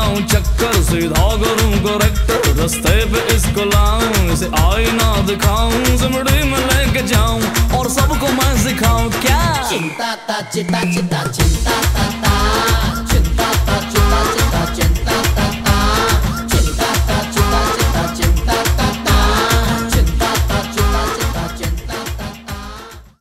लगाऊं चक्कर, सीधा करूं करेक्टर, रास्ते पे इसको लाऊं, इसे आईना दिखाऊं, सिमड़ी में लेके जाऊं और सबको मैं सिखाऊं क्या। चिंता ता चिता चिता चिंता ता ता